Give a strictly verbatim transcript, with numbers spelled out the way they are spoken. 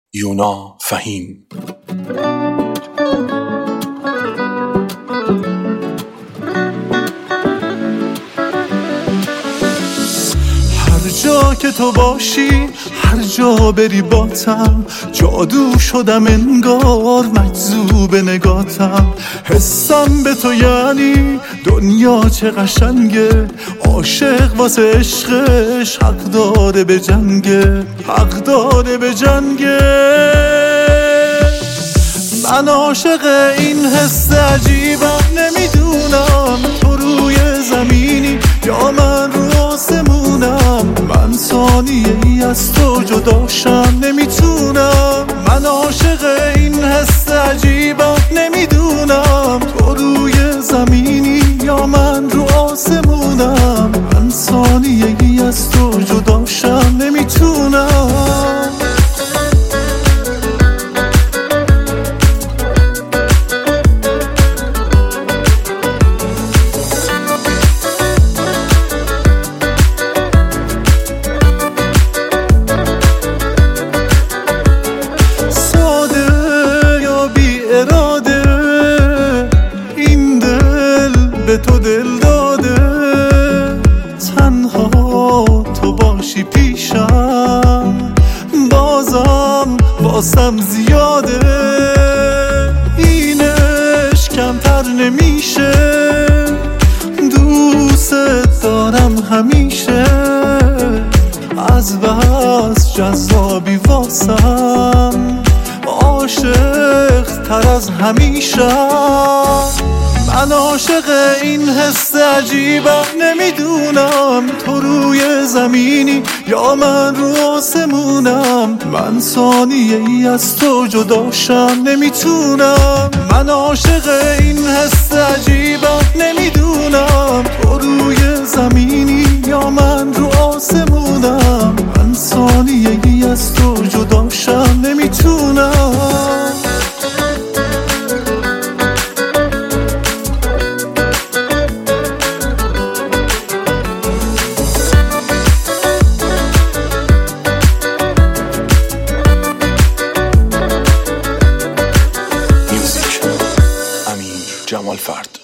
یونا فهیم. هر جا که تو باشی، هر جا بری باتم، جادو شدم انگار مجذوب نگاتم. حسم به تو یعنی دنیا چه قشنگه، عاشق واسه عشقش حق داره به جنگه، حق داره به جنگه. من عاشق این حس عجیبم، نمیدونم تو روی زمینی یا من رو آسمونم. من ثانیه ای از تو جداشم نمیتونم. من عاشق این حس عجیبم، نمیدونم تو روی زمینی یا من رو آسمونم. من ثانیه ای از تو جداشم نمیتونم. به تو دل داده، تنها تو باشی پیشم، بازم واسم زیاده. اینش کمتر نمیشه، دوست دارم همیشه. از بس جذابی واسم، عاشق تر از همیشه. من عاشق این حس عجیبم، نمیدونم تو روی زمینی یا من رو آسمونم. من ثانیه ای از تو جداشم نمیتونم. من عاشق این حس عجیبم، نمیدونم تو روی زمینی یا من رو آسمونم. من ثانیه ای از تو جداشم نمیتونم. جمال فرد.